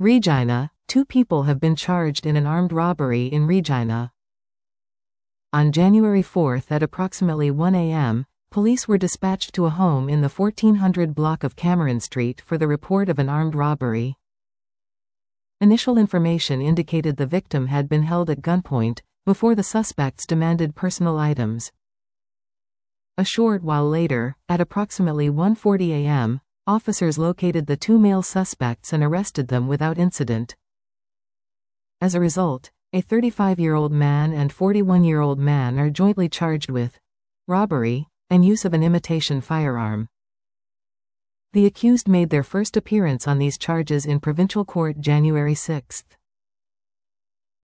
Regina, 2 people have been charged in an armed robbery in Regina. On January 4 at approximately 1 a.m., police were dispatched to a home in the 1400 block of Cameron Street for the report of an armed robbery. Initial information indicated the victim had been held at gunpoint before the suspects demanded personal items. A short while later, at approximately 1:40 a.m., officers located the 2 male suspects and arrested them without incident. As a result, a 35-year-old man and 41-year-old man are jointly charged with robbery and use of an imitation firearm. The accused made their first appearance on these charges in provincial court January 6.